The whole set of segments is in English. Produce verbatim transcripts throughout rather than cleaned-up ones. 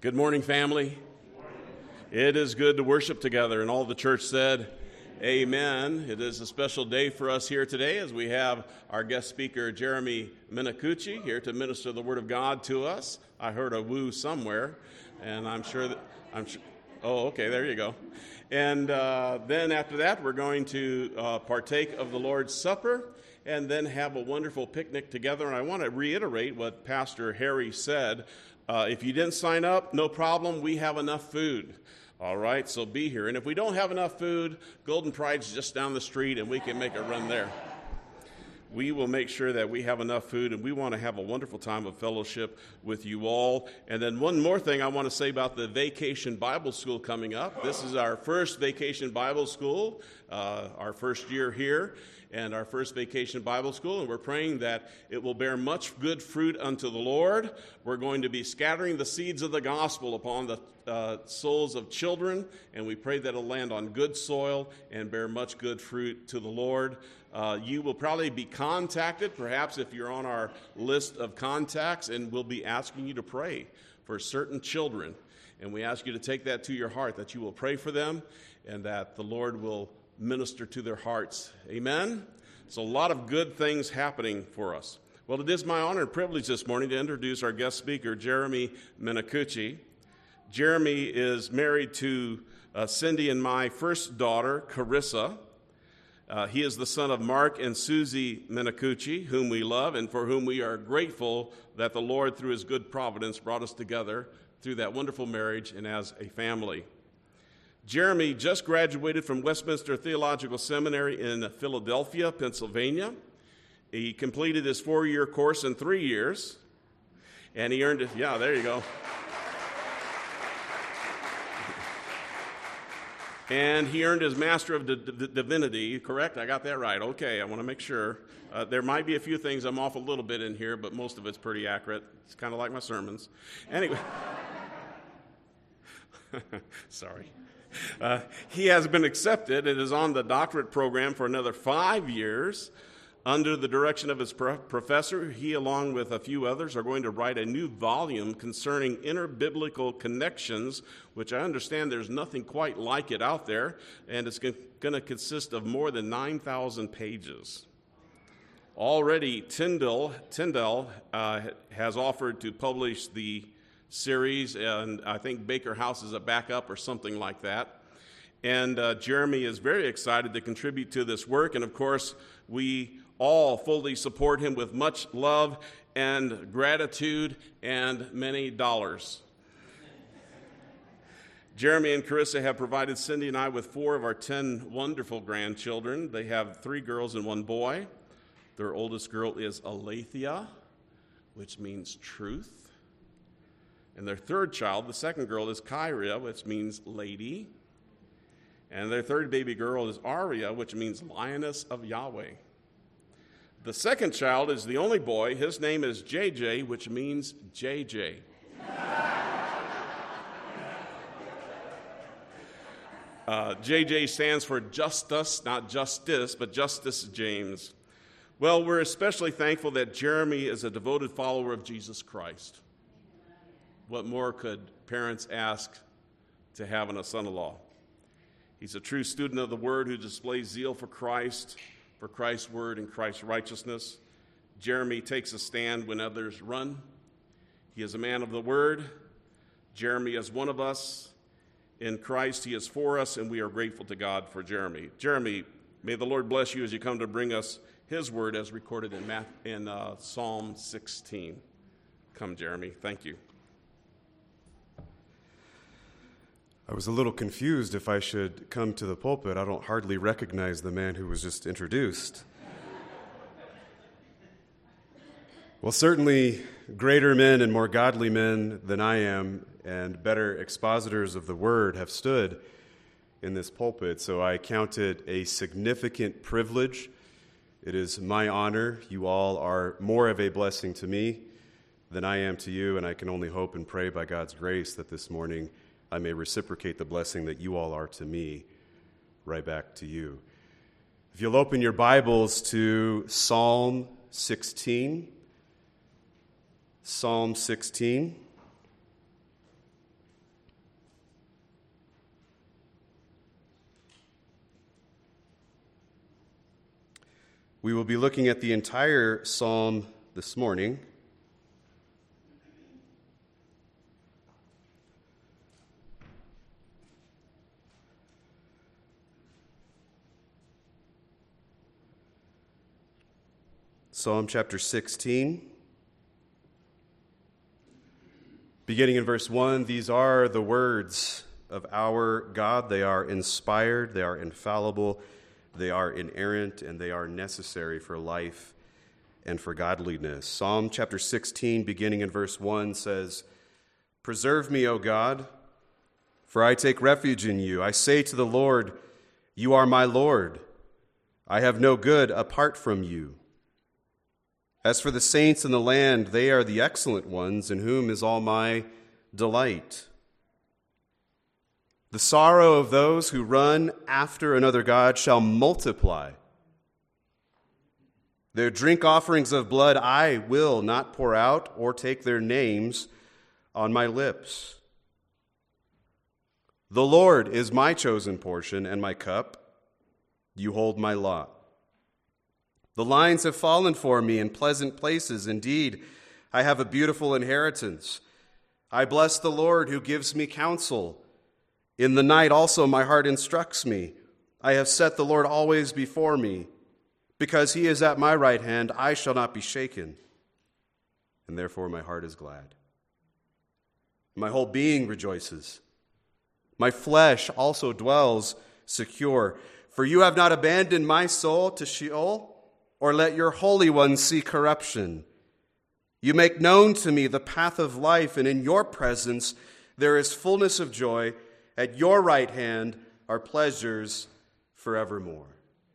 Good morning, family. It is good to worship together, and all the church said, amen. It is a special day for us here today as we have our guest speaker, Jeremy Minicucci, here to minister the Word of God to us. I heard a woo somewhere, and I'm sure that, I'm sure, oh, okay, there you go. And uh, then after that, we're going to uh, partake of the Lord's Supper and then have a wonderful picnic together. And I want to reiterate what Pastor Harry said. Uh, if you didn't sign up, no problem. We have enough food. All right, so be here. And if we don't have enough food, Golden Pride's just down the street, and we can make a run there. We will make sure that we have enough food, and we want to have a wonderful time of fellowship with you all. And then one more thing I want to say about the Vacation Bible School coming up. This is our first Vacation Bible School, uh, our first year here, and our first Vacation Bible School, and we're praying that it will bear much good fruit unto the Lord. We're going to be scattering the seeds of the gospel upon the uh, souls of children, and we pray that it'll land on good soil and bear much good fruit to the Lord. Uh, you will probably be contacted, perhaps if you're on our list of contacts, and we'll be asking you to pray for certain children. And we ask you to take that to your heart, that you will pray for them, and that the Lord will minister to their hearts. Amen? So a lot of good things happening for us. Well, it is my honor and privilege this morning to introduce our guest speaker, Jeremy Minicucci. Jeremy is married to uh, Cindy and my first daughter, Carissa. Uh, he is the son of Mark and Susie Minicucci, whom we love and for whom we are grateful that the Lord, through his good providence, brought us together through that wonderful marriage and as a family. Jeremy just graduated from Westminster Theological Seminary in Philadelphia, Pennsylvania. He completed his four-year course in three years, and he earned it. Yeah, there you go. And he earned his Master of D- D- Divinity, correct? I got that right. Okay, I want to make sure. Uh, there might be a few things I'm off a little bit in here, but most of it's pretty accurate. It's kind of like my sermons. Anyway. Sorry. Uh, he has been accepted and is on the doctorate program for another five years. Under the direction of his pro- professor, he, along with a few others, are going to write a new volume concerning interbiblical connections, which I understand there's nothing quite like it out there, and it's going to consist of more than nine thousand pages. Already, Tyndale, Tyndale uh, has offered to publish the series, and I think Baker House is a backup or something like that. And uh, Jeremy is very excited to contribute to this work, and of course, we all fully support him with much love and gratitude and many dollars. Jeremy and Carissa have provided Cindy and I with four of our ten wonderful grandchildren. They have three girls and one boy. Their oldest girl is Aletheia, which means truth. And their third child, the second girl, is Kyria, which means lady. And their third baby girl is Aria, which means lioness of Yahweh. The second child is the only boy. His name is J J, which means J J. uh, J J stands for Justus, not Justice, but Justice James. Well, we're especially thankful that Jeremy is a devoted follower of Jesus Christ. What more could parents ask to have in a son-in-law? He's a true student of the Word who displays zeal for Christ, for Christ's Word and Christ's righteousness. Jeremy takes a stand when others run. He is a man of the Word. Jeremy is one of us. In Christ, he is for us, and we are grateful to God for Jeremy. Jeremy, may the Lord bless you as you come to bring us his Word as recorded in, Math, in uh, Psalm sixteen. Come, Jeremy. Thank you. I was a little confused if I should come to the pulpit. I don't hardly recognize the man who was just introduced. Well, certainly greater men and more godly men than I am and better expositors of the Word have stood in this pulpit, so I count it a significant privilege. It is my honor. You all are more of a blessing to me than I am to you, and I can only hope and pray by God's grace that this morning I may reciprocate the blessing that you all are to me, right back to you. If you'll open your Bibles to Psalm sixteen, Psalm sixteen. We will be looking at the entire psalm this morning. Psalm chapter sixteen. Beginning in verse one, these are the words of our God. They are inspired, they are infallible, they are inerrant, and they are necessary for life and for godliness. Psalm chapter sixteen, beginning in verse one, says, "Preserve me, O God, for I take refuge in you. I say to the Lord, you are my Lord. I have no good apart from you. As for the saints in the land, they are the excellent ones, in whom is all my delight. The sorrow of those who run after another god shall multiply. Their drink offerings of blood I will not pour out, or take their names on my lips. The Lord is my chosen portion and my cup. You hold my lot. The lines have fallen for me in pleasant places. Indeed, I have a beautiful inheritance. I bless the Lord who gives me counsel. In the night also my heart instructs me. I have set the Lord always before me. Because he is at my right hand, I shall not be shaken. And therefore my heart is glad. My whole being rejoices. My flesh also dwells secure. For you have not abandoned my soul to Sheol, or let your Holy One see corruption. You make known to me the path of life, and in your presence there is fullness of joy. At your right hand are pleasures forevermore."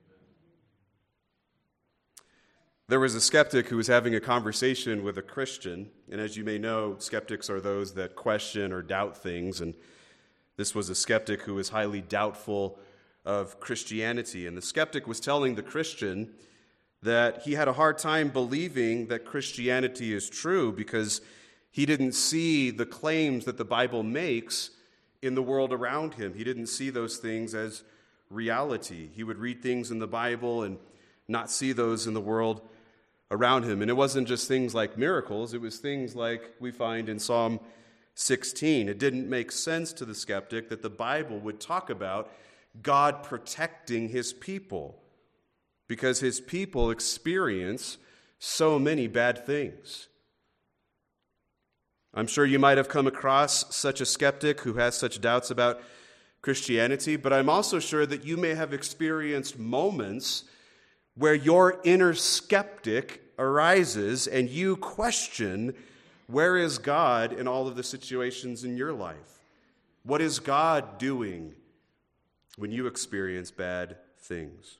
There was a skeptic who was having a conversation with a Christian, and as you may know, skeptics are those that question or doubt things, and this was a skeptic who was highly doubtful of Christianity, and the skeptic was telling the Christian that he had a hard time believing that Christianity is true because he didn't see the claims that the Bible makes in the world around him. He didn't see those things as reality. He would read things in the Bible and not see those in the world around him. And it wasn't just things like miracles, it was things like we find in Psalm sixteen. It didn't make sense to the skeptic that the Bible would talk about God protecting his people, because his people experience so many bad things. I'm sure you might have come across such a skeptic who has such doubts about Christianity, but I'm also sure that you may have experienced moments where your inner skeptic arises and you question, where is God in all of the situations in your life? What is God doing when you experience bad things?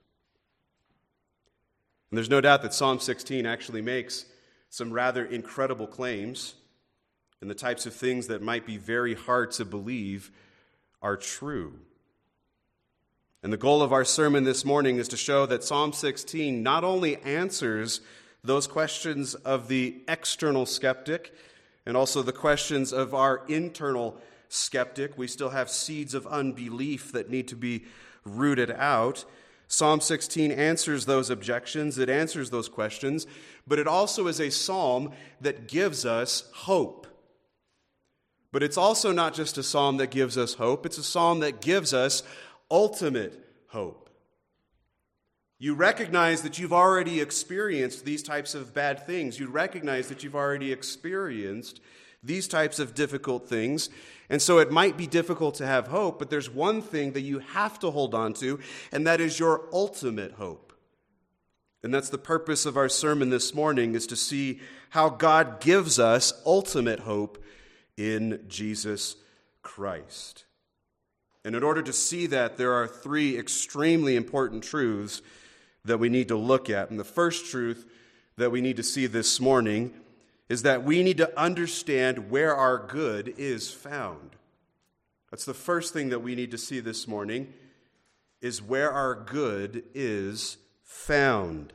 And there's no doubt that Psalm sixteen actually makes some rather incredible claims, and the types of things that might be very hard to believe are true. And the goal of our sermon this morning is to show that Psalm sixteen not only answers those questions of the external skeptic and also the questions of our internal skeptic. We still have seeds of unbelief that need to be rooted out. Psalm sixteen answers those objections, it answers those questions, but it also is a psalm that gives us hope. But it's also not just a psalm that gives us hope, it's a psalm that gives us ultimate hope. You recognize that you've already experienced these types of bad things. You recognize that you've already experienced these types of difficult things. And so it might be difficult to have hope, but there's one thing that you have to hold on to, and that is your ultimate hope. And that's the purpose of our sermon this morning, is to see how God gives us ultimate hope in Jesus Christ. And in order to see that, there are three extremely important truths that we need to look at. And the first truth that we need to see this morning is that we need to understand where our good is found. That's the first thing that we need to see this morning, is where our good is found.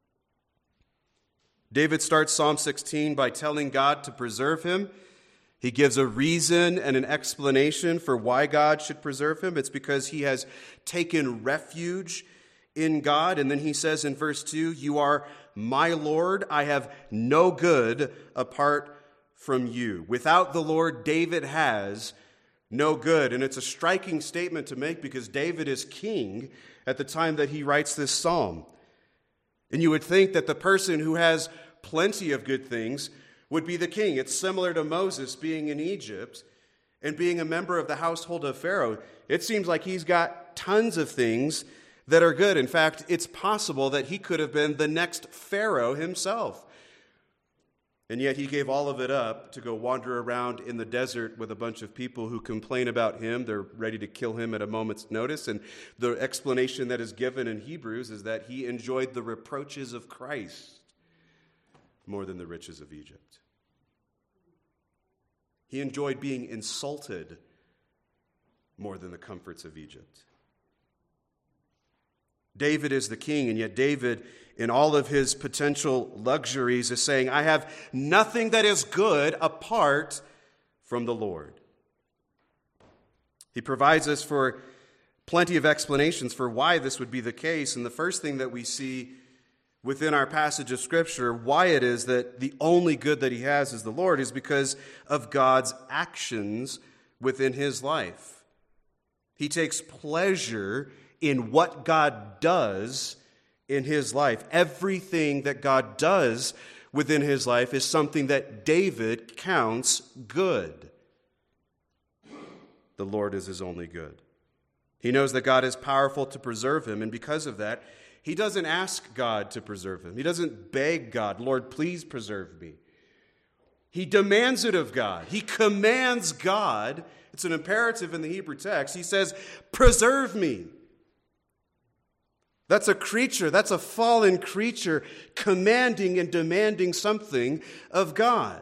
David starts Psalm sixteen by telling God to preserve him. He gives a reason and an explanation for why God should preserve him. It's because he has taken refuge in God. And then he says in verse two, you are my Lord. I have no good apart from you. Without the Lord, David has no good. And it's a striking statement to make because David is king at the time that he writes this psalm. And you would think that the person who has plenty of good things would be the king. It's similar to Moses being in Egypt and being a member of the household of Pharaoh. It seems like he's got tons of things that are good. In fact, it's possible that he could have been the next Pharaoh himself. And yet he gave all of it up to go wander around in the desert with a bunch of people who complain about him. They're ready to kill him at a moment's notice. And the explanation that is given in Hebrews is that he enjoyed the reproaches of Christ more than the riches of Egypt. He enjoyed being insulted more than the comforts of Egypt. David is the king, and yet David, in all of his potential luxuries, is saying, I have nothing that is good apart from the Lord. He provides us for plenty of explanations for why this would be the case. And the first thing that we see within our passage of Scripture, why it is that the only good that he has is the Lord, is because of God's actions within his life. He takes pleasure in what God does in his life. Everything that God does within his life is something that David counts good. The Lord is his only good. He knows that God is powerful to preserve him, and because of that, he doesn't ask God to preserve him. He doesn't beg God, Lord, please preserve me. He demands it of God. He commands God. It's an imperative in the Hebrew text. He says, preserve me. That's a creature, that's a fallen creature commanding and demanding something of God.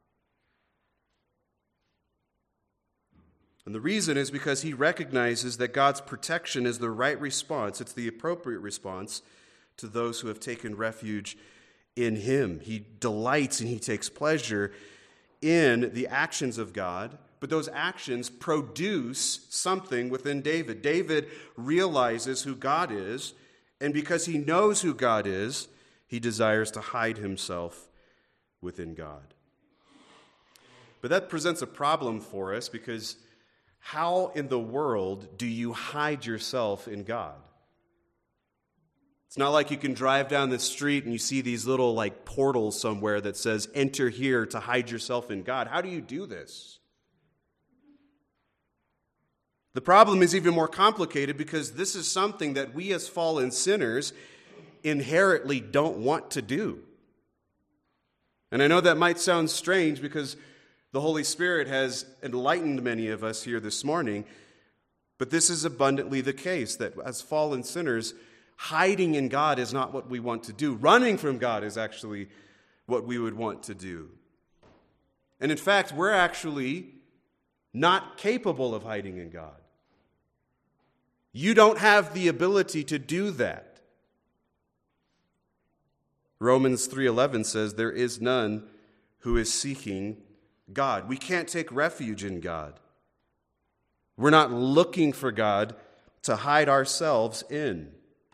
And the reason is because he recognizes that God's protection is the right response. It's the appropriate response to those who have taken refuge in him. He delights and he takes pleasure in the actions of God, but those actions produce something within David. David realizes who God is, and because he knows who God is, he desires to hide himself within God. But that presents a problem for us because how in the world do you hide yourself in God? It's not like you can drive down the street and you see these little like portals somewhere that says, enter here to hide yourself in God. How do you do this? The problem is even more complicated because this is something that we as fallen sinners inherently don't want to do. And I know that might sound strange because the Holy Spirit has enlightened many of us here this morning, but this is abundantly the case, that as fallen sinners, hiding in God is not what we want to do. Running from God is actually what we would want to do. And in fact, we're actually not capable of hiding in God. You don't have the ability to do that. Romans three eleven says, there is none who is seeking God. We can't take refuge in God. We're not looking for God to hide ourselves in.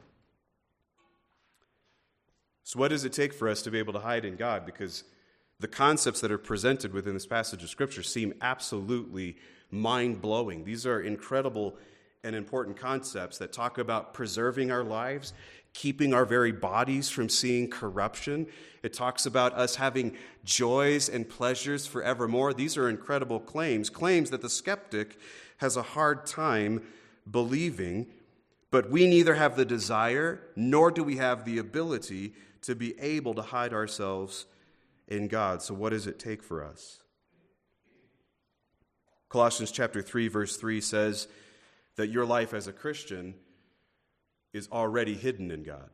So what does it take for us to be able to hide in God? Because the concepts that are presented within this passage of Scripture seem absolutely mind-blowing. These are incredible and important concepts that talk about preserving our lives, keeping our very bodies from seeing corruption. It talks about us having joys and pleasures forevermore. These are incredible claims, claims that the skeptic has a hard time believing, but we neither have the desire nor do we have the ability to be able to hide ourselves in God. So what does it take for us? Colossians chapter three, verse three says that your life as a Christian is already hidden in God.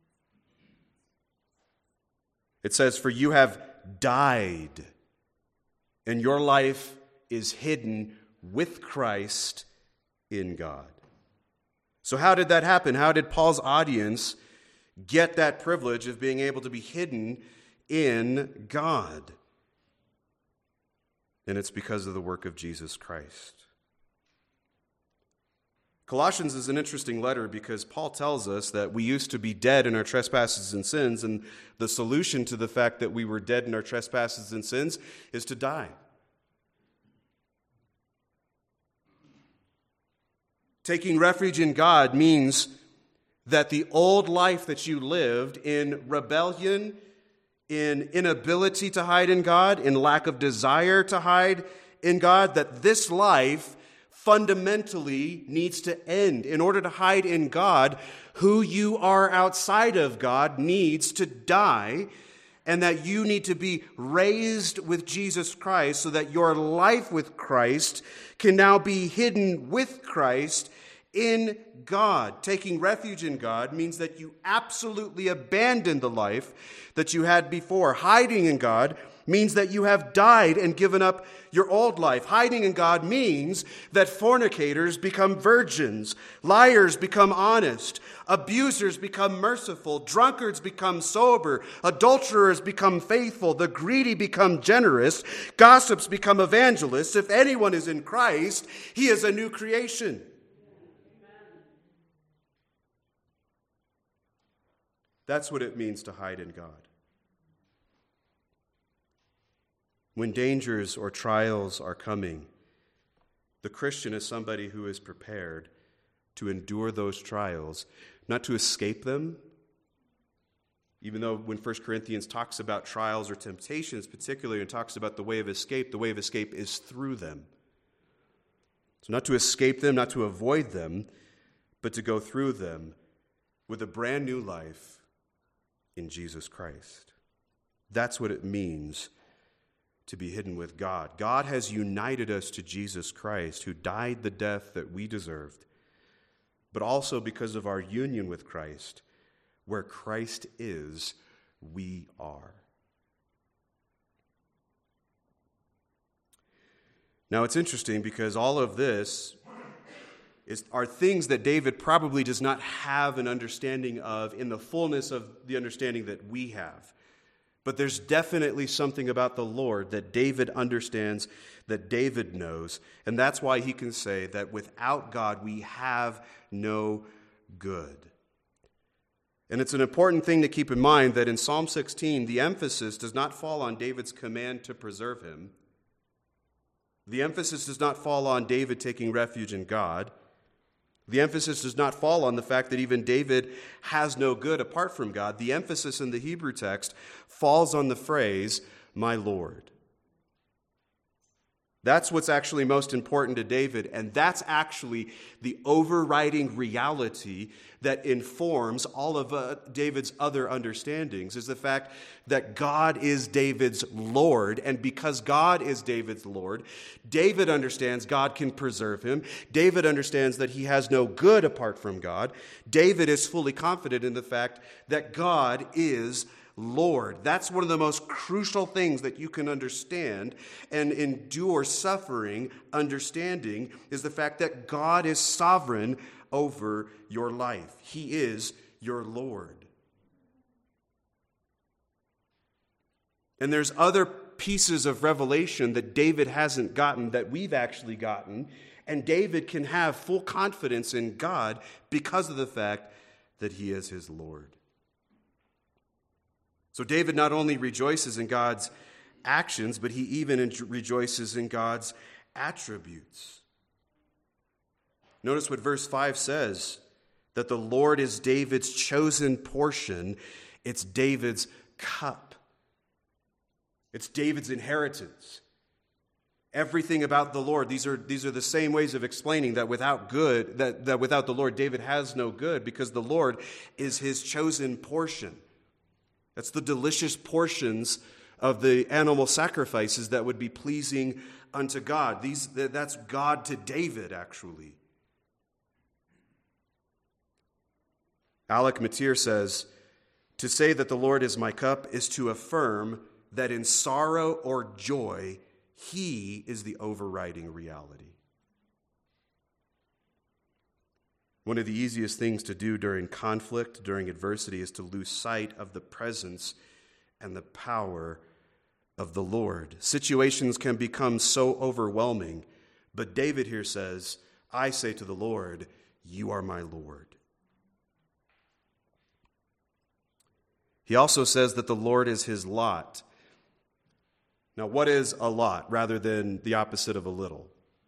It says, for you have died, and your life is hidden with Christ in God. So how did that happen? How did Paul's audience get that privilege of being able to be hidden in God? And it's because of the work of Jesus Christ. Colossians is an interesting letter because Paul tells us that we used to be dead in our trespasses and sins, and the solution to the fact that we were dead in our trespasses and sins is to die. Taking refuge in God means that the old life that you lived in rebellion, in inability to hide in God, in lack of desire to hide in God, that this life fundamentally needs to end. In order to hide in God, who you are outside of God needs to die, and that you need to be raised with Jesus Christ so that your life with Christ can now be hidden with Christ in God. Taking refuge in God means that you absolutely abandon the life that you had before. Hiding in God means that you have died and given up your old life. Hiding in God means that fornicators become virgins, liars become honest, abusers become merciful, drunkards become sober, adulterers become faithful, the greedy become generous, gossips become evangelists. If anyone is in Christ, he is a new creation. That's what it means to hide in God. When dangers or trials are coming, the Christian is somebody who is prepared to endure those trials, not to escape them. Even though when First Corinthians talks about trials or temptations particularly and talks about the way of escape, the way of escape is through them. So not to escape them, not to avoid them, but to go through them with a brand new life in Jesus Christ. That's what it means to be hidden with God. God has united us to Jesus Christ, who died the death that we deserved, but also because of our union with Christ, where Christ is, we are. Now it's interesting because all of this is, are things that David probably does not have an understanding of in the fullness of the understanding that we have. But there's definitely something about the Lord that David understands, that David knows. And that's why he can say that without God, we have no good. And it's an important thing to keep in mind that in Psalm sixteen, the emphasis does not fall on David's command to preserve him. The emphasis does not fall on David taking refuge in God. The emphasis does not fall on the fact that even David has no good apart from God. The emphasis in the Hebrew text falls on the phrase, my Lord. That's what's actually most important to David, and that's actually the overriding reality that informs all of uh, David's other understandings, is the fact that God is David's Lord, and because God is David's Lord, David understands God can preserve him. David understands that he has no good apart from God. David is fully confident in the fact that God is Lord. That's one of the most crucial things that you can understand and endure suffering understanding, is the fact that God is sovereign over your life. He is your Lord. And there's other pieces of revelation that David hasn't gotten that we've actually gotten, and David can have full confidence in God because of the fact that he is his Lord. So David not only rejoices in God's actions, but he even rejoices in God's attributes. Notice what verse five says, that the Lord is David's chosen portion. It's David's cup. It's David's inheritance. Everything about the Lord, these are, these are the same ways of explaining that without good, that, that without the Lord, David has no good, because the Lord is his chosen portion. That's the delicious portions of the animal sacrifices that would be pleasing unto God. These, that's God to David, actually. Alec Matier says, to say that the Lord is my cup is to affirm that in sorrow or joy, he is the overriding reality. One of the easiest things to do during conflict, during adversity, is to lose sight of the presence and the power of the Lord. Situations can become so overwhelming, but David here says, I say to the Lord, you are my Lord. He also says that the Lord is his lot. Now, what is a lot rather than the opposite of a little?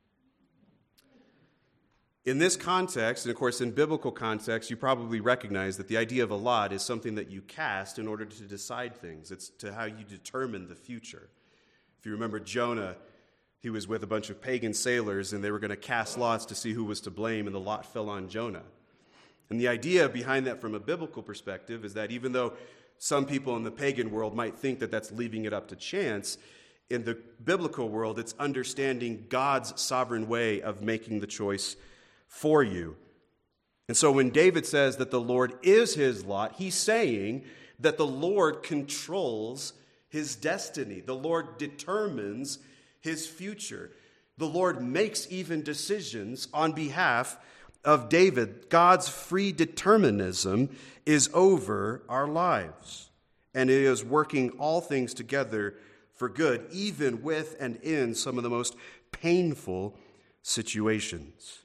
In this context, and of course in biblical context, you probably recognize that the idea of a lot is something that you cast in order to decide things. It's to how you determine the future. If you remember Jonah, he was with a bunch of pagan sailors, and they were going to cast lots to see who was to blame, and the lot fell on Jonah. And the idea behind that from a biblical perspective is that even though some people in the pagan world might think that that's leaving it up to chance, in the biblical world, it's understanding God's sovereign way of making the choice for you. And so when David says that the Lord is his lot, he's saying that the Lord controls his destiny. The Lord determines his future. The Lord makes even decisions on behalf of David. God's free determinism is over our lives, and it is working all things together for good, even with and in some of the most painful situations.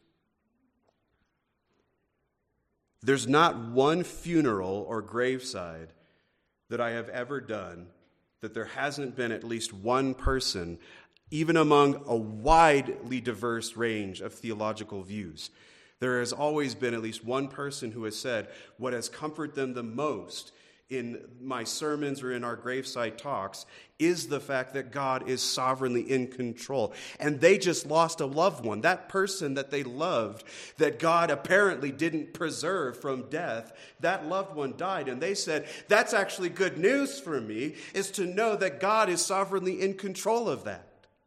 There's not one funeral or graveside that I have ever done that there hasn't been at least one person, even among a widely diverse range of theological views. There has always been at least one person who has said, what has comforted them the most in my sermons or in our graveside talks is the fact that God is sovereignly in control. And they just lost a loved one. That person that they loved, that God apparently didn't preserve from death, that loved one died. And they said, that's actually good news for me, is to know that God is sovereignly in control of that.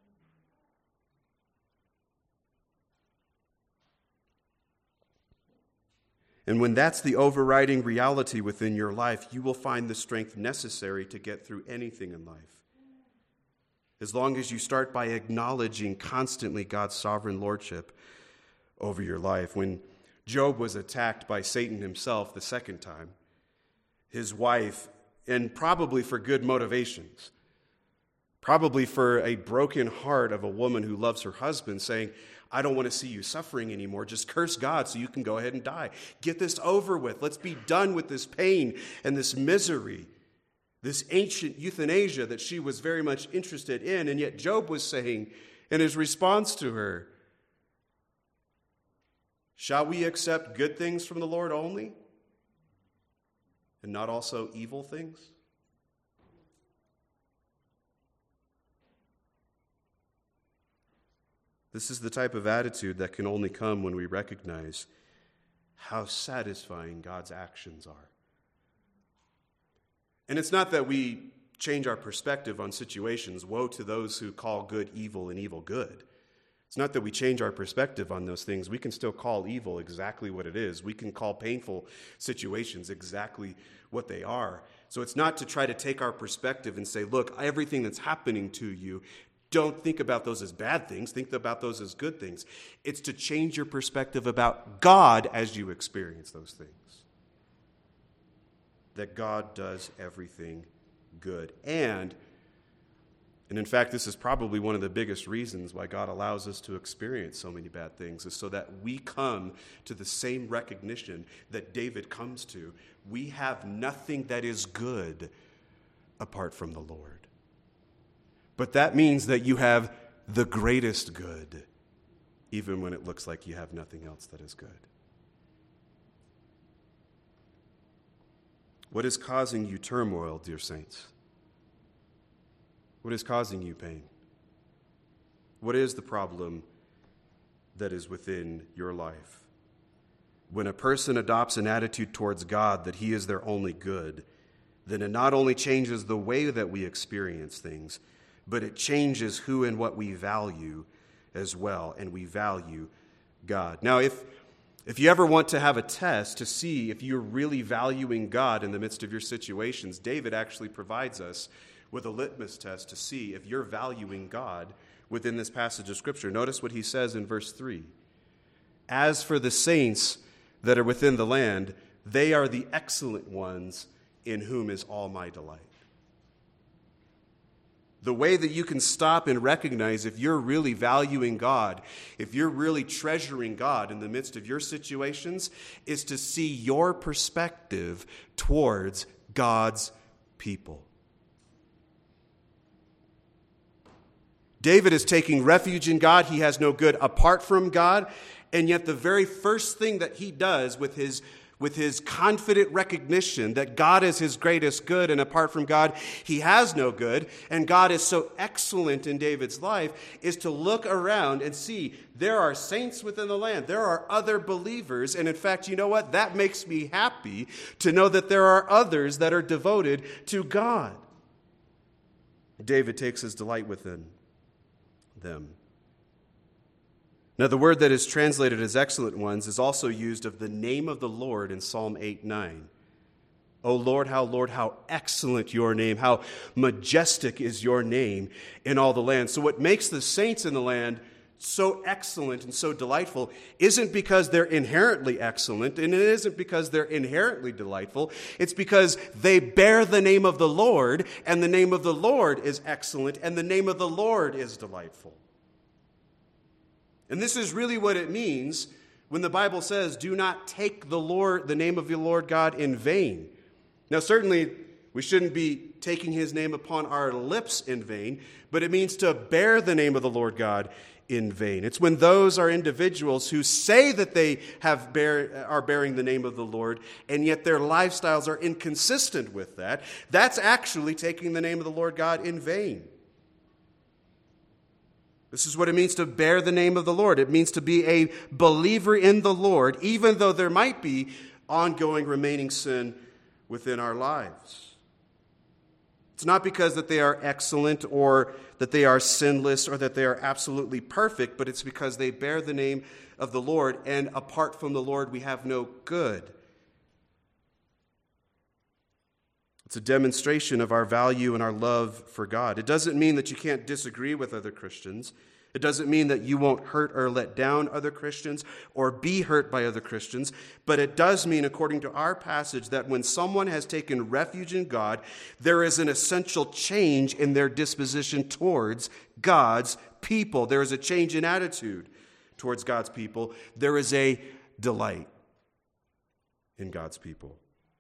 And when that's the overriding reality within your life, you will find the strength necessary to get through anything in life. As long as you start by acknowledging constantly God's sovereign lordship over your life. When Job was attacked by Satan himself the second time, his wife, and probably for good motivations, probably for a broken heart of a woman who loves her husband, saying, I don't want to see you suffering anymore. Just curse God so you can go ahead and die. Get this over with. Let's be done with this pain and this misery, this ancient euthanasia that she was very much interested in. And yet Job was saying in his response to her, shall we accept good things from the Lord only and not also evil things? This is the type of attitude that can only come when we recognize how satisfying God's actions are. And it's not that we change our perspective on situations. Woe to those who call good evil and evil good. It's not that we change our perspective on those things. We can still call evil exactly what it is. We can call painful situations exactly what they are. So it's not to try to take our perspective and say, look, everything that's happening to you, don't think about those as bad things. Think about those as good things. It's to change your perspective about God as you experience those things. That God does everything good. And, and in fact, this is probably one of the biggest reasons why God allows us to experience so many bad things, is so that we come to the same recognition that David comes to. We have nothing that is good apart from the Lord. But that means that you have the greatest good, even when it looks like you have nothing else that is good. What is causing you turmoil, dear saints? What is causing you pain? What is the problem that is within your life? When a person adopts an attitude towards God that he is their only good, then it not only changes the way that we experience things, but it changes who and what we value as well, and we value God. Now, if if you ever want to have a test to see if you're really valuing God in the midst of your situations, David actually provides us with a litmus test to see if you're valuing God within this passage of Scripture. Notice what he says in verse three. As for the saints that are within the land, they are the excellent ones in whom is all my delight. The way that you can stop and recognize if you're really valuing God, if you're really treasuring God in the midst of your situations, is to see your perspective towards God's people. David is taking refuge in God. He has no good apart from God. And yet the very first thing that he does with his with his confident recognition that God is his greatest good, and apart from God, he has no good, and God is so excellent in David's life, is to look around and see there are saints within the land. There are other believers, and in fact, you know what? That makes me happy to know that there are others that are devoted to God. David takes his delight within them. Now, the word that is translated as excellent ones is also used of the name of the Lord in Psalm eight nine. O Lord, how, Lord, how excellent your name, how majestic is your name in all the land. So what makes the saints in the land so excellent and so delightful isn't because they're inherently excellent, and it isn't because they're inherently delightful. It's because they bear the name of the Lord, and the name of the Lord is excellent, and the name of the Lord is delightful. And this is really what it means when the Bible says, do not take the Lord, the name of your Lord God in vain. Now, certainly, we shouldn't be taking his name upon our lips in vain, but it means to bear the name of the Lord God in vain. It's when those are individuals who say that they have bear, are bearing the name of the Lord, and yet their lifestyles are inconsistent with that. That's actually taking the name of the Lord God in vain. This is what it means to bear the name of the Lord. It means to be a believer in the Lord, even though there might be ongoing remaining sin within our lives. It's not because that they are excellent or that they are sinless or that they are absolutely perfect, but it's because they bear the name of the Lord, and apart from the Lord, we have no good. It's a demonstration of our value and our love for God. It doesn't mean that you can't disagree with other Christians. It doesn't mean that you won't hurt or let down other Christians or be hurt by other Christians. But it does mean, according to our passage, that when someone has taken refuge in God, there is an essential change in their disposition towards God's people. There is a change in attitude towards God's people. There is a delight in God's people.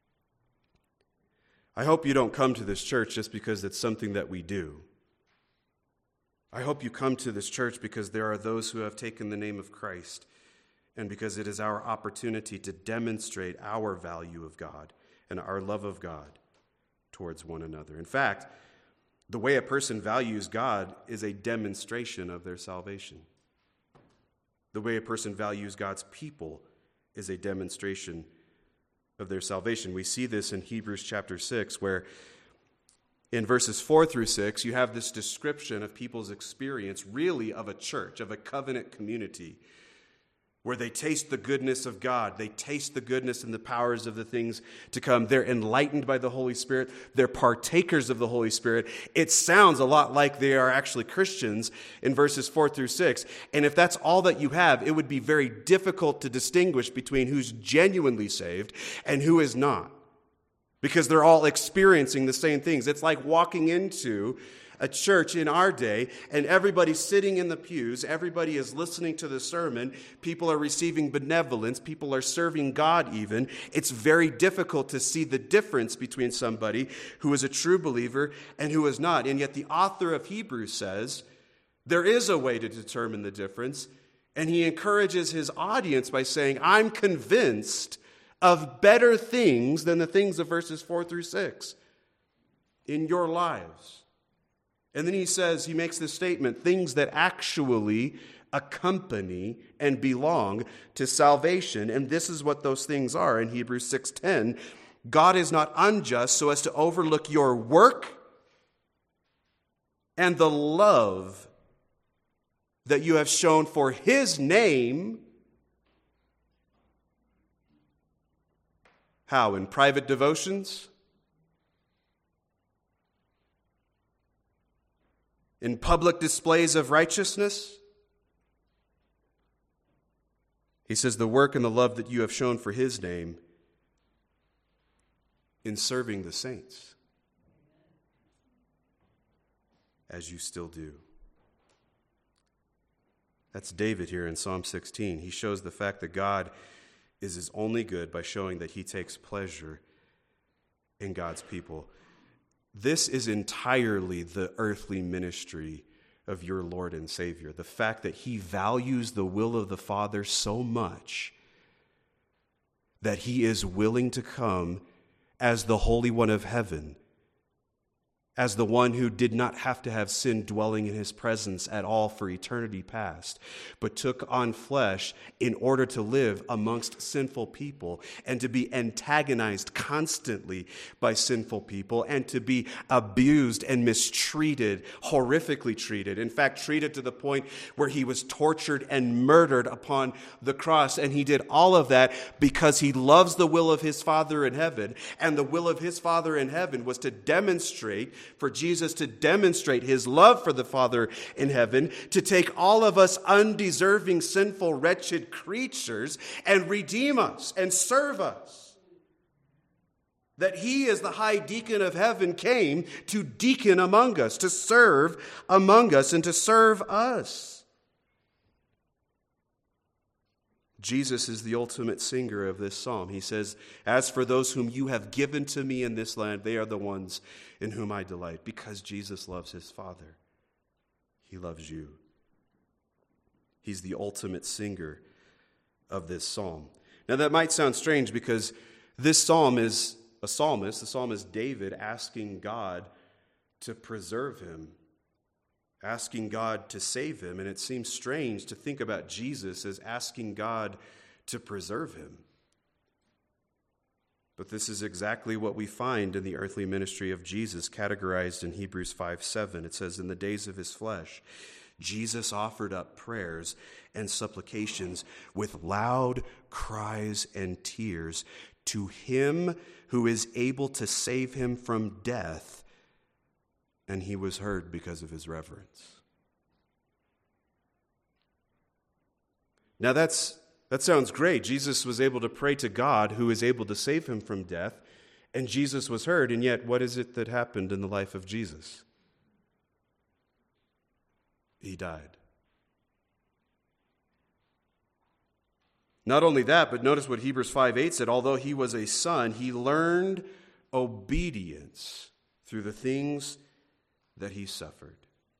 I hope you don't come to this church just because it's something that we do. I hope you come to this church because there are those who have taken the name of Christ, and because it is our opportunity to demonstrate our value of God and our love of God towards one another. In fact, the way a person values God is a demonstration of their salvation. The way a person values God's people is a demonstration of their salvation. We see this in Hebrews chapter six, where in verses four through six, you have this description of people's experience, really of a church, of a covenant community, where they taste the goodness of God. They taste the goodness and the powers of the things to come. They're enlightened by the Holy Spirit. They're partakers of the Holy Spirit. It sounds a lot like they are actually Christians in verses four through six. And if that's all that you have, it would be very difficult to distinguish between who's genuinely saved and who is not, because they're all experiencing the same things. It's like walking into a church in our day, and everybody's sitting in the pews, everybody is listening to the sermon, people are receiving benevolence, people are serving God even. It's very difficult to see the difference between somebody who is a true believer and who is not. And yet the author of Hebrews says there is a way to determine the difference, and he encourages his audience by saying, I'm convinced of better things than the things of verses four through six in your lives. And then he says, he makes this statement, things that actually accompany and belong to salvation. And this is what those things are in Hebrews six ten. God is not unjust so as to overlook your work and the love that you have shown for his name. How? In private devotions? In public displays of righteousness? He says the work and the love that you have shown for his name in serving the saints. as you still do. That's David here in Psalm sixteen. He shows the fact that God is his only good by showing that he takes pleasure in God's people. This is entirely the earthly ministry of your Lord and Savior. The fact that he values the will of the Father so much that he is willing to come as the Holy One of heaven, as the one who did not have to have sin dwelling in his presence at all for eternity past, but took on flesh in order to live amongst sinful people and to be antagonized constantly by sinful people and to be abused and mistreated, horrifically treated. In fact, treated to the point where he was tortured and murdered upon the cross. And he did all of that because he loves the will of his Father in heaven. And the will of his Father in heaven was to demonstrate for Jesus to demonstrate his love for the Father in heaven, to take all of us undeserving, sinful, wretched creatures and redeem us and serve us. That he, as the high deacon of heaven, came to deacon among us, to serve among us and to serve us. Jesus is the ultimate singer of this psalm. He says, "As for those whom you have given to me in this land, they are the ones in whom I delight." Because Jesus loves his Father. He loves you. He's the ultimate singer of this psalm. Now that might sound strange because this psalm is a psalmist, the psalmist David, asking God to preserve him, asking God to save him. And it seems strange to think about Jesus as asking God to preserve him. But this is exactly what we find in the earthly ministry of Jesus, categorized in Hebrews five seven. It says, "In the days of his flesh, Jesus offered up prayers and supplications with loud cries and tears to him who is able to save him from death, and he was heard because of his reverence." Now that's that sounds great. Jesus was able to pray to God who is able to save him from death, and Jesus was heard. And yet, what is it that happened in the life of Jesus? He died. Not only that, but notice what Hebrews five eight said. Although he was a son, he learned obedience through the things that he suffered.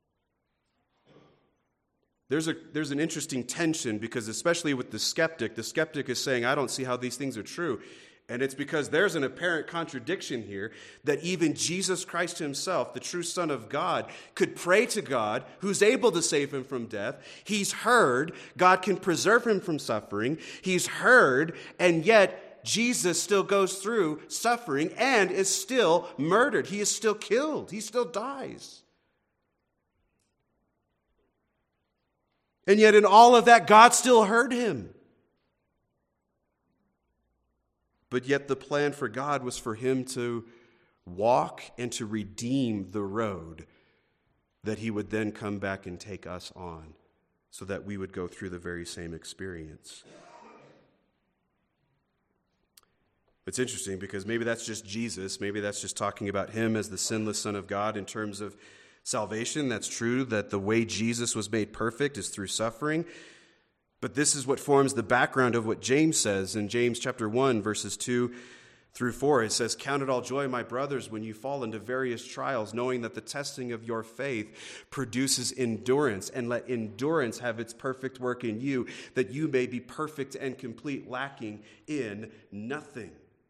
There's a there's an interesting tension because especially with the skeptic, the skeptic is saying, I don't see how these things are true. And it's because there's an apparent contradiction here that even Jesus Christ himself, the true Son of God, could pray to God who's able to save him from death. He's heard. God can preserve him from suffering. He's heard, and yet Jesus still goes through suffering and is still murdered. He is still killed. He still dies. And yet in all of that, God still heard him. But yet the plan for God was for him to walk and to redeem the road that he would then come back and take us on so that we would go through the very same experience. It's interesting because maybe that's just Jesus. Maybe that's just talking about him as the sinless Son of God in terms of salvation. That's true that the way Jesus was made perfect is through suffering. But this is what forms the background of what James says in James chapter one, verses two through four. It says, "Count it all joy, my brothers, when you fall into various trials, knowing that the testing of your faith produces endurance. And let endurance have its perfect work in you, that you may be perfect and complete, lacking in nothing."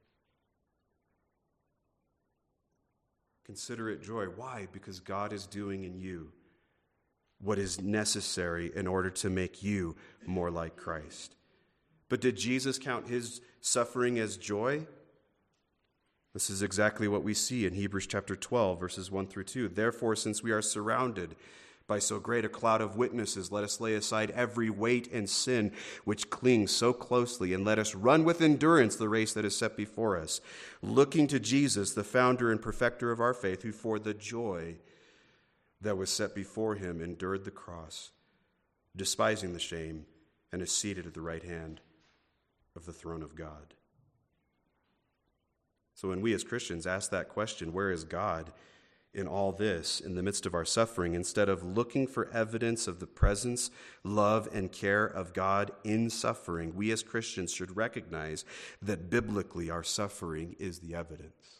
Consider it joy. Why? Because God is doing in you what is necessary in order to make you more like Christ. But did Jesus count his suffering as joy? This is exactly what we see in Hebrews chapter twelve, verses one through two. "Therefore, since we are surrounded by so great a cloud of witnesses, let us lay aside every weight and sin which clings so closely, and let us run with endurance the race that is set before us, looking to Jesus, the founder and perfecter of our faith, who for the joy that was set before him endured the cross, despising the shame, and is seated at the right hand of the throne of God." So when we as Christians ask that question, where is God in all this, in the midst of our suffering, instead of looking for evidence of the presence, love, and care of God in suffering, we as Christians should recognize that biblically our suffering is the evidence.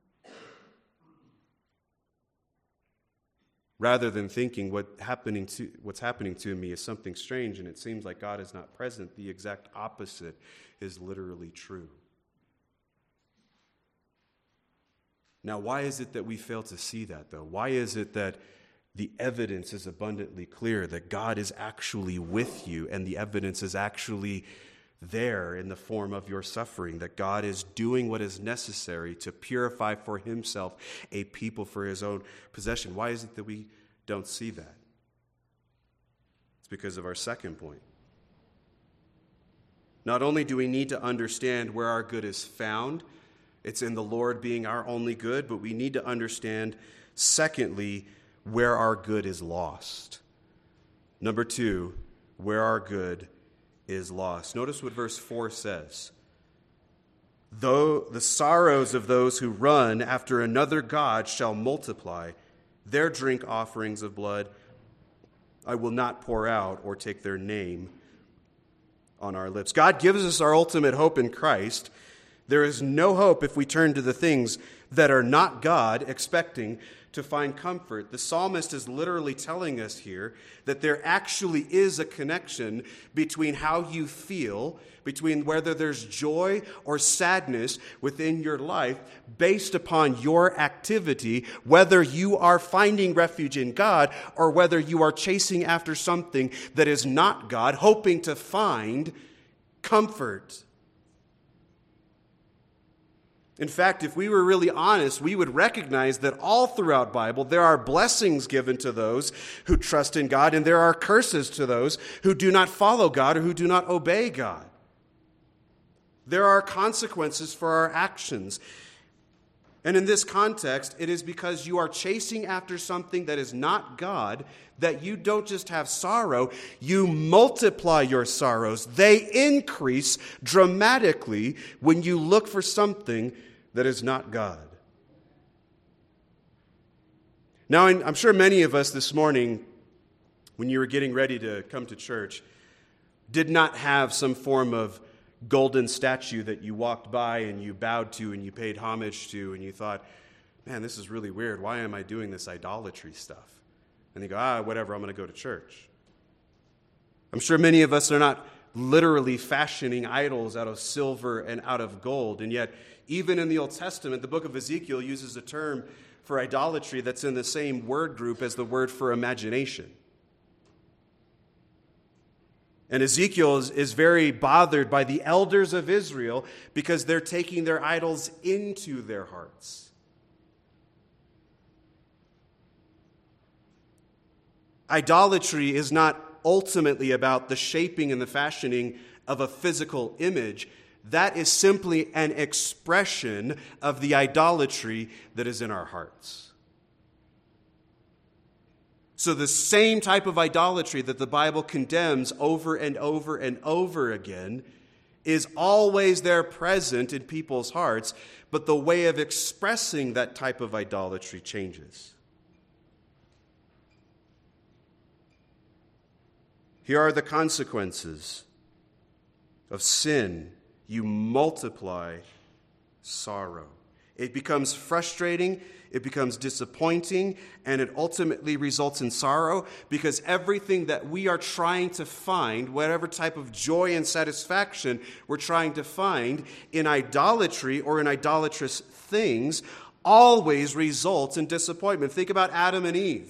Rather than thinking what happening to, what's happening to me is something strange and it seems like God is not present, the exact opposite is literally true. Now, why is it that we fail to see that, though? Why is it that the evidence is abundantly clear that God is actually with you and the evidence is actually there in the form of your suffering, that God is doing what is necessary to purify for himself a people for his own possession? Why is it that we don't see that? It's because of our second point. Not only do we need to understand where our good is found, it's in the Lord being our only good, but we need to understand, secondly, where our good is lost. Number two, where our good is lost. Notice what verse four says. Though the sorrows of those who run after another god shall multiply, their drink offerings of blood I will not pour out or take their name on our lips. God gives us our ultimate hope in Christ. There is no hope if we turn to the things that are not God, expecting to find comfort. The psalmist is literally telling us here that there actually is a connection between how you feel, between whether there's joy or sadness within your life based upon your activity, whether you are finding refuge in God or whether you are chasing after something that is not God, hoping to find comfort. In fact, if we were really honest, we would recognize that all throughout Bible, there are blessings given to those who trust in God, and there are curses to those who do not follow God or who do not obey God. There are consequences for our actions. And in this context, it is because you are chasing after something that is not God that you don't just have sorrow, you multiply your sorrows. They increase dramatically when you look for something that is not God. Now, I'm sure many of us this morning, when you were getting ready to come to church, did not have some form of golden statue that you walked by and you bowed to and you paid homage to and you thought, man, this is really weird. Why am I doing this idolatry stuff? And you go, ah, whatever, I'm going to go to church. I'm sure many of us are not literally fashioning idols out of silver and out of gold. And yet, even in the Old Testament, the book of Ezekiel uses a term for idolatry that's in the same word group as the word for imagination. And Ezekiel is, is very bothered by the elders of Israel because they're taking their idols into their hearts. Idolatry is not ultimately about the shaping and the fashioning of a physical image. That is simply an expression of the idolatry that is in our hearts. So the same type of idolatry that the Bible condemns over and over and over again is always there present in people's hearts, but the way of expressing that type of idolatry changes. Here are the consequences of sin. You multiply sorrow. It becomes frustrating, it becomes disappointing, and it ultimately results in sorrow because everything that we are trying to find, whatever type of joy and satisfaction we're trying to find in idolatry or in idolatrous things, always results in disappointment. Think about Adam and Eve.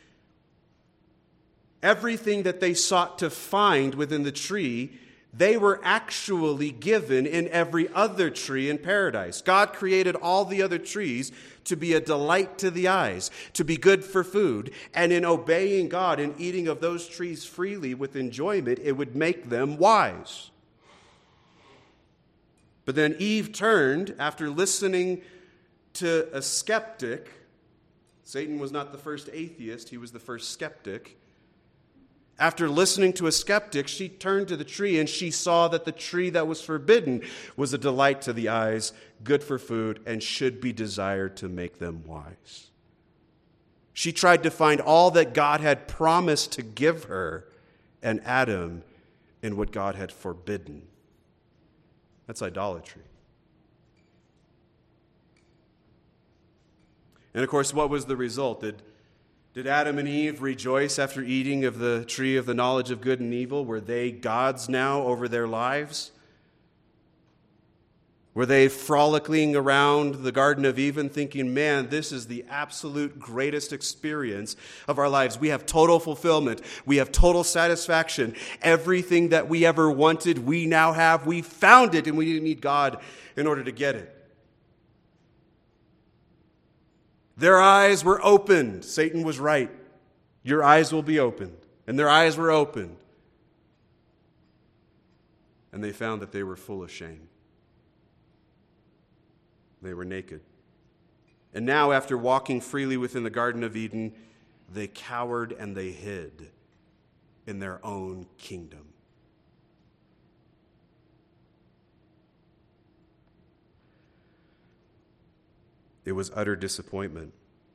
Everything that they sought to find within the tree, they were actually given in every other tree in paradise. God created all the other trees to be a delight to the eyes, to be good for food. And in obeying God and eating of those trees freely with enjoyment, it would make them wise. But then Eve turned after listening to a skeptic. Satan was not the first atheist, he was the first skeptic. After listening to a skeptic, she turned to the tree and she saw that the tree that was forbidden was a delight to the eyes, good for food, and should be desired to make them wise. She tried to find all that God had promised to give her and Adam in what God had forbidden. That's idolatry. And of course, what was the result? Did, did Adam and Eve rejoice after eating of the tree of the knowledge of good and evil? Were they gods now over their lives? Were they frolicking around the Garden of Eden thinking, man, this is the absolute greatest experience of our lives. We have total fulfillment. We have total satisfaction. Everything that we ever wanted, we now have. We found it, and we didn't need God in order to get it. Their eyes were opened. Satan was right. Your eyes will be opened. And their eyes were opened. And they found that they were full of shame. They were naked. And now, after walking freely within the Garden of Eden, they cowered and they hid in their own kingdom. It was utter disappointment.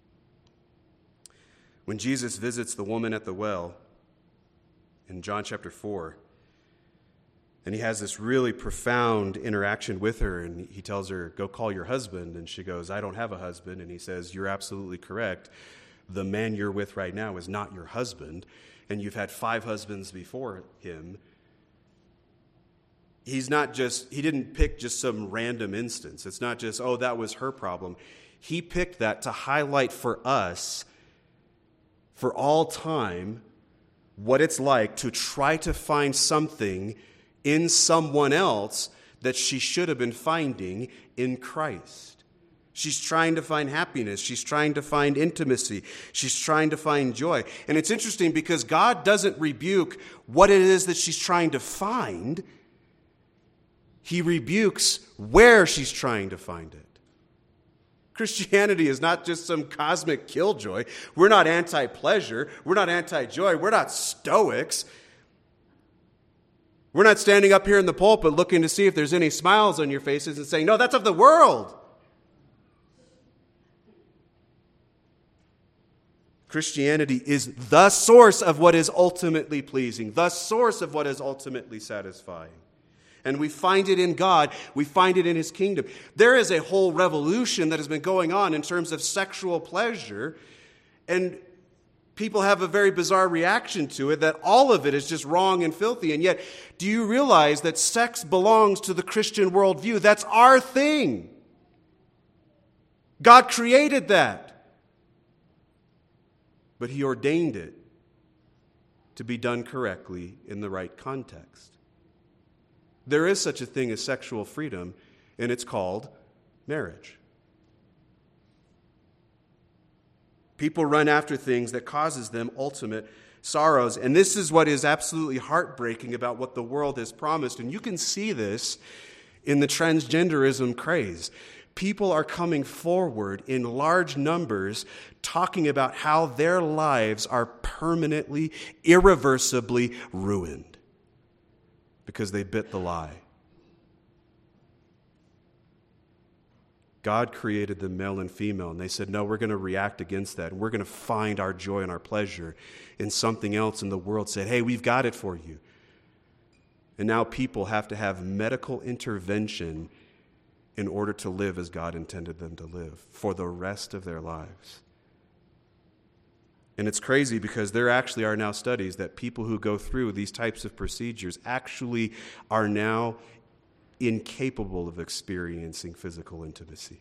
When Jesus visits the woman at the well in John chapter four, and he has this really profound interaction with her, and he tells her, go call your husband. And she goes, I don't have a husband. And he says, you're absolutely correct. The man you're with right now is not your husband, and you've had five husbands before him. He's not just, he didn't pick just some random instance. It's not just, oh, that was her problem. He picked that to highlight for us, for all time, what it's like to try to find something in someone else that she should have been finding in Christ. She's trying to find happiness. She's trying to find intimacy. She's trying to find joy. And it's interesting because God doesn't rebuke what it is that she's trying to find. He rebukes where she's trying to find it. Christianity is not just some cosmic killjoy. We're not anti-pleasure. We're not anti-joy. We're not Stoics. We're not standing up here in the pulpit looking to see if there's any smiles on your faces and saying, no, that's of the world. Christianity is the source of what is ultimately pleasing, the source of what is ultimately satisfying. And we find it in God. We find it in His kingdom. There is a whole revolution that has been going on in terms of sexual pleasure, and people have a very bizarre reaction to it, that all of it is just wrong and filthy. And yet, do you realize that sex belongs to the Christian worldview? That's our thing. God created that. But He ordained it to be done correctly in the right context. There is such a thing as sexual freedom, and it's called marriage. People run after things that causes them ultimate sorrows. And this is what is absolutely heartbreaking about what the world has promised. And you can see this in the transgenderism craze. People are coming forward in large numbers talking about how their lives are permanently, irreversibly ruined because they bit the lie. God created them male and female, and they said, no, we're going to react against that. And we're going to find our joy and our pleasure in something else. And the world said, hey, we've got it for you. And now people have to have medical intervention in order to live as God intended them to live for the rest of their lives. And it's crazy because there actually are now studies that people who go through these types of procedures actually are now incapable of experiencing physical intimacy.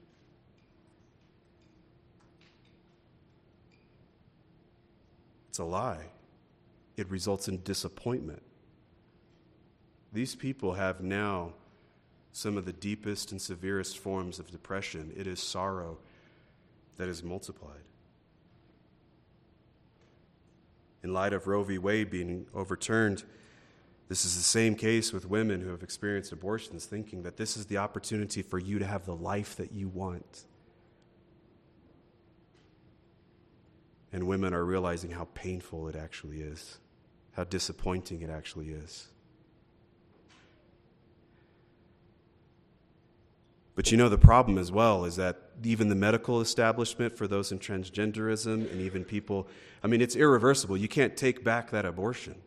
It's a lie. It results in disappointment. These people have now some of the deepest and severest forms of depression. It is sorrow that is multiplied. In light of Roe v. Wade being overturned, this is the same case with women who have experienced abortions, thinking that this is the opportunity for you to have the life that you want. And women are realizing how painful it actually is, how disappointing it actually is. But you know, the problem as well is that even the medical establishment for those in transgenderism and even people, I mean, it's irreversible. You can't take back that abortion.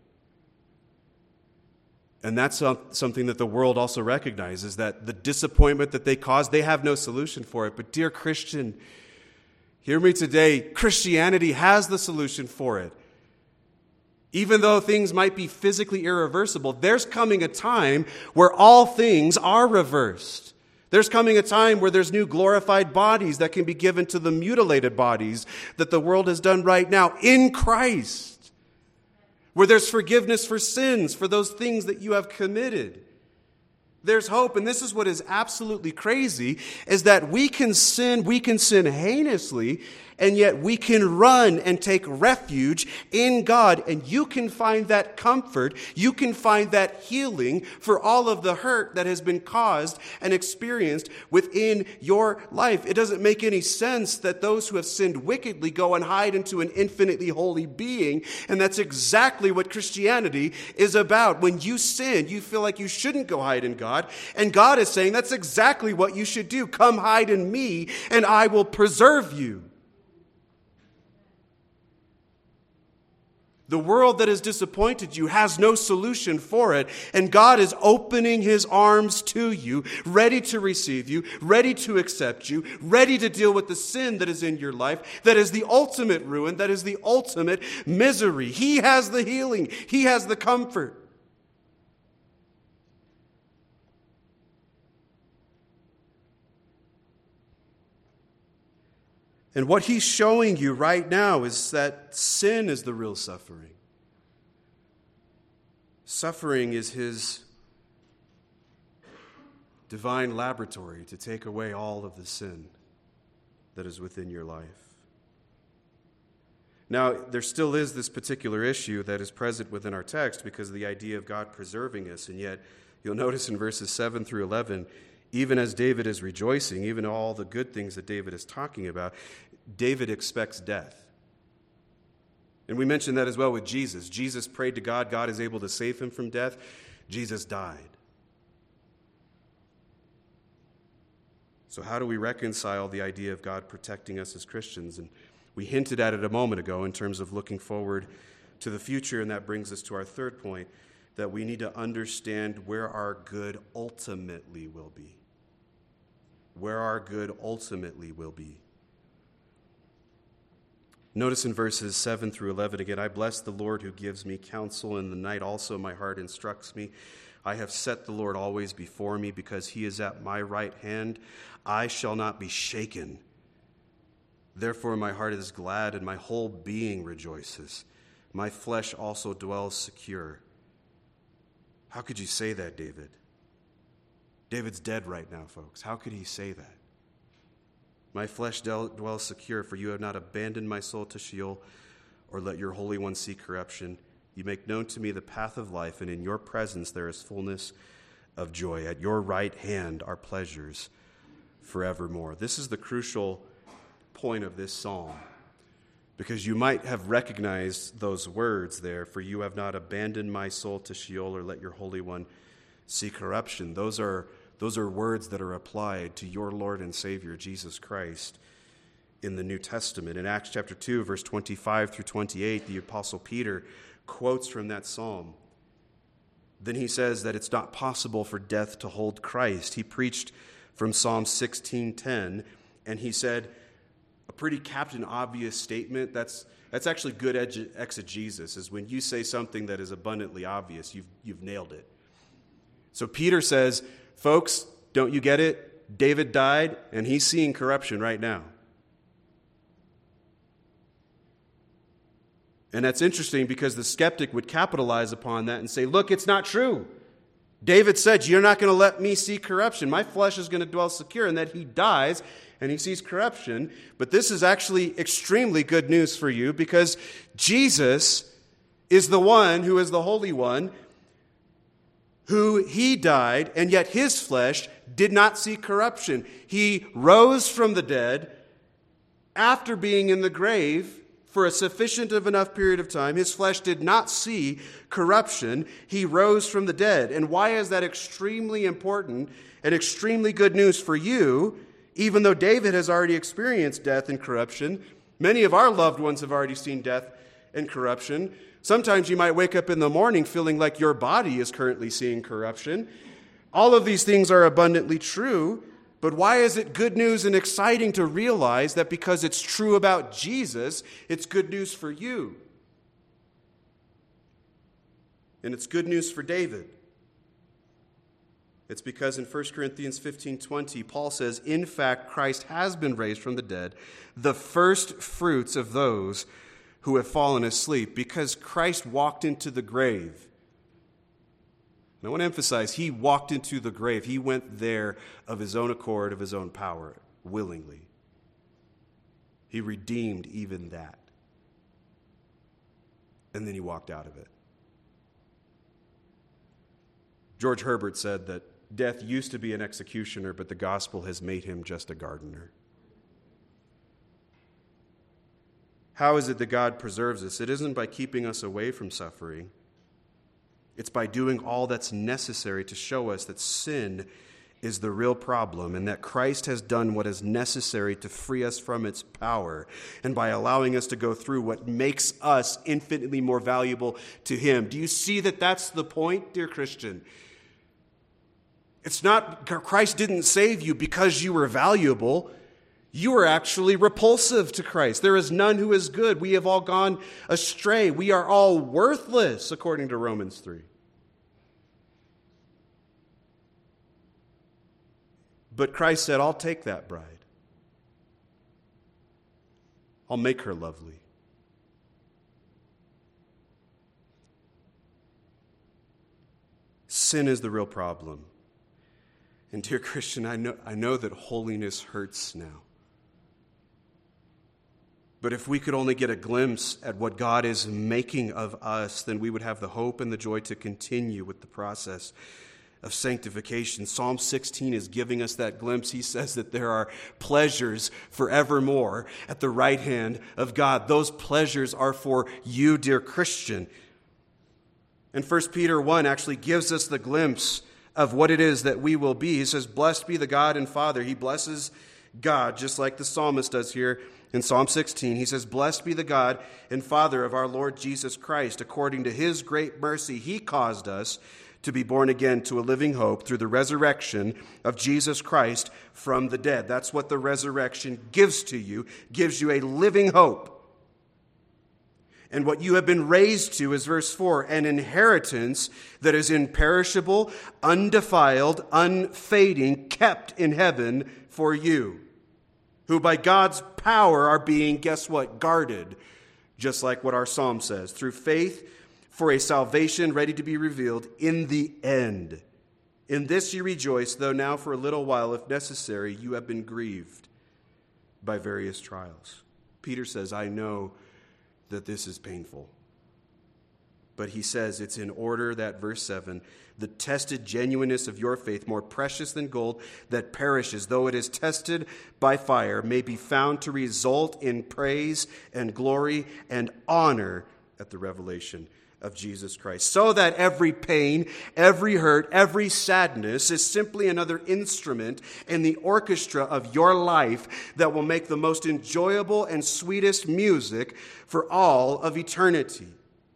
And that's something that the world also recognizes, that the disappointment that they cause, they have no solution for it. But dear Christian, hear me today, Christianity has the solution for it. Even though things might be physically irreversible, there's coming a time where all things are reversed. There's coming a time where there's new glorified bodies that can be given to the mutilated bodies that the world has done right now in Christ. Where there's forgiveness for sins, for those things that you have committed. There's hope, and this is what is absolutely crazy, is that we can sin, we can sin heinously, and yet we can run and take refuge in God, and you can find that comfort, you can find that healing for all of the hurt that has been caused and experienced within your life. It doesn't make any sense that those who have sinned wickedly go and hide into an infinitely holy being, and that's exactly what Christianity is about. When you sin, you feel like you shouldn't go hide in God, and God is saying that's exactly what you should do. Come hide in me, and I will preserve you. The world that has disappointed you has no solution for it, and God is opening his arms to you, ready to receive you, ready to accept you, ready to deal with the sin that is in your life, that is the ultimate ruin, that is the ultimate misery. He has the healing. He has the comfort. And what he's showing you right now is that sin is the real suffering. Suffering is his divine laboratory to take away all of the sin that is within your life. Now, there still is this particular issue that is present within our text because of the idea of God preserving us. And yet, you'll notice in verses seven through eleven, even as David is rejoicing, even all the good things that David is talking about, David expects death. And we mentioned that as well with Jesus. Jesus prayed to God. God is able to save him from death. Jesus died. So how do we reconcile the idea of God protecting us as Christians? And we hinted at it a moment ago in terms of looking forward to the future, and that brings us to our third point, that we need to understand where our good ultimately will be. Where our good ultimately will be. Notice in verses seven through eleven again, I bless the Lord who gives me counsel. In the night also my heart instructs me. I have set the Lord always before me because he is at my right hand. I shall not be shaken. Therefore my heart is glad and my whole being rejoices. My flesh also dwells secure. How could you say that, David? David's dead right now, folks. How could he say that? My flesh dwells secure, for you have not abandoned my soul to Sheol, or let your Holy One see corruption. You make known to me the path of life, and in your presence there is fullness of joy. At your right hand are pleasures forevermore. This is the crucial point of this psalm, because you might have recognized those words there, for you have not abandoned my soul to Sheol, or let your Holy One see corruption. Those are Those are words that are applied to your Lord and Savior, Jesus Christ, in the New Testament. In Acts chapter two, verse twenty-five through twenty-eight, the Apostle Peter quotes from that psalm. Then he says that it's not possible for death to hold Christ. He preached from Psalm sixteen ten, and he said a pretty captain obvious statement. That's that's actually good exegesis, is when you say something that is abundantly obvious, you've you've nailed it. So Peter says, folks, don't you get it? David died, and he's seeing corruption right now. And that's interesting because the skeptic would capitalize upon that and say, look, it's not true. David said, you're not going to let me see corruption. My flesh is going to dwell secure, and that he dies and he sees corruption. But this is actually extremely good news for you, because Jesus is the one who is the Holy One, who he died, and yet his flesh did not see corruption. He rose from the dead after being in the grave for a sufficient of enough period of time. His flesh did not see corruption. He rose from the dead. And why is that extremely important and extremely good news for you? Even though David has already experienced death and corruption, many of our loved ones have already seen death and corruption. Sometimes you might wake up in the morning feeling like your body is currently seeing corruption. All of these things are abundantly true, but why is it good news and exciting to realize that because it's true about Jesus, it's good news for you? And it's good news for David. It's because in First Corinthians fifteen twenty, Paul says, in fact, Christ has been raised from the dead, the first fruits of those who have fallen asleep, because Christ walked into the grave. And I want to emphasize, he walked into the grave. He went there of his own accord, of his own power, willingly. He redeemed even that. And then he walked out of it. George Herbert said that death used to be an executioner, but the gospel has made him just a gardener. How is it that God preserves us? It isn't by keeping us away from suffering. It's by doing all that's necessary to show us that sin is the real problem and that Christ has done what is necessary to free us from its power, and by allowing us to go through what makes us infinitely more valuable to him. Do you see that that's the point, dear Christian? It's not, Christ didn't save you because you were valuable. You are actually repulsive to Christ. There is none who is good. We have all gone astray. We are all worthless, according to Romans three. But Christ said, I'll take that bride. I'll make her lovely. Sin is the real problem. And dear Christian, I know, I know that holiness hurts now. But if we could only get a glimpse at what God is making of us, then we would have the hope and the joy to continue with the process of sanctification. Psalm sixteen is giving us that glimpse. He says that there are pleasures forevermore at the right hand of God. Those pleasures are for you, dear Christian. And First Peter one actually gives us the glimpse of what it is that we will be. He says, blessed be the God and Father. He blesses God, just like the psalmist does here in Psalm sixteen. He says, blessed be the God and Father of our Lord Jesus Christ. According to his great mercy, he caused us to be born again to a living hope through the resurrection of Jesus Christ from the dead. That's what the resurrection gives to you, gives you a living hope. And what you have been raised to is verse four, an inheritance that is imperishable, undefiled, unfading, kept in heaven for you, who by God's power are being, guess what, guarded, just like what our psalm says, through faith for a salvation ready to be revealed in the end. In this you rejoice, though now for a little while, if necessary, you have been grieved by various trials. Peter says, I know that this is painful. But he says it's in order that, verse seven, the tested genuineness of your faith, more precious than gold that perishes, though it is tested by fire, may be found to result in praise and glory and honor at the revelation of Jesus Christ. So that every pain, every hurt, every sadness is simply another instrument in the orchestra of your life that will make the most enjoyable and sweetest music for all of eternity.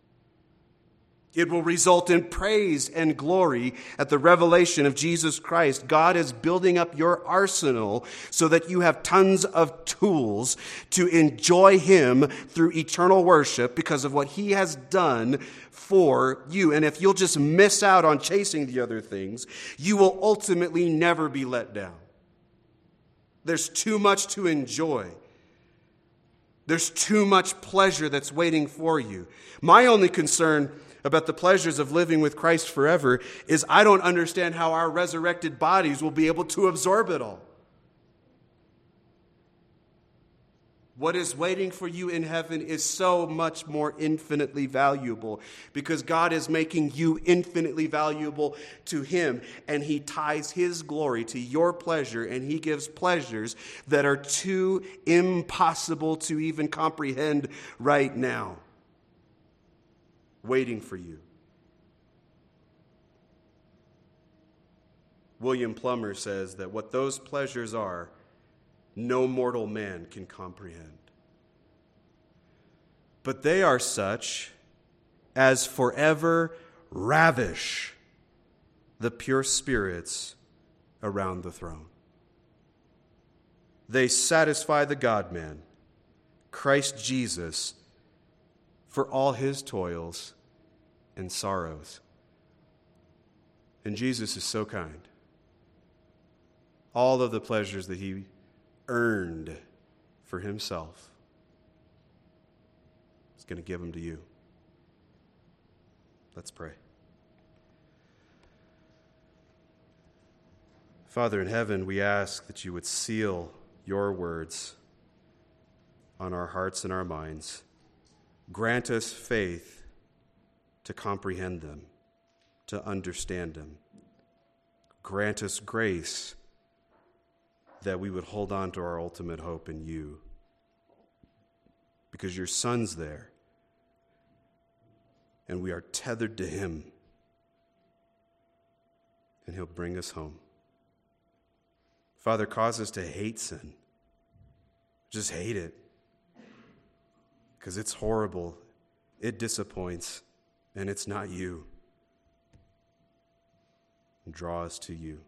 It will result in praise and glory at the revelation of Jesus Christ. God is building up your arsenal so that you have tons of tools to enjoy him through eternal worship because of what he has done for you. And if you'll just miss out on chasing the other things, you will ultimately never be let down. There's too much to enjoy. There's too much pleasure that's waiting for you. My only concern about the pleasures of living with Christ forever is I don't understand how our resurrected bodies will be able to absorb it all. What is waiting for you in heaven is so much more infinitely valuable because God is making you infinitely valuable to him, and he ties his glory to your pleasure, and he gives pleasures that are too impossible to even comprehend right now, waiting for you. William Plummer says that what those pleasures are, no mortal man can comprehend. But they are such as forever ravish the pure spirits around the throne. They satisfy the God-man, Christ Jesus, for all his toils and sorrows. And Jesus is so kind. All of the pleasures that he earned for himself, he's going to give them to you. Let's pray. Father in heaven, we ask that you would seal your words on our hearts and our minds. Grant us faith to comprehend them, to understand them. Grant us grace that we would hold on to our ultimate hope in you, because your Son's there, and we are tethered to him, and he'll bring us home. Father, cause us to hate sin. Just hate it, because it's horrible, it disappoints, and it's not you. And draw us to you.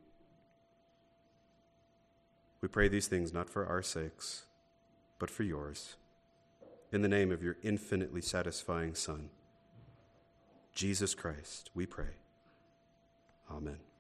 We pray these things not for our sakes, but for yours. In the name of your infinitely satisfying Son, Jesus Christ, we pray. Amen.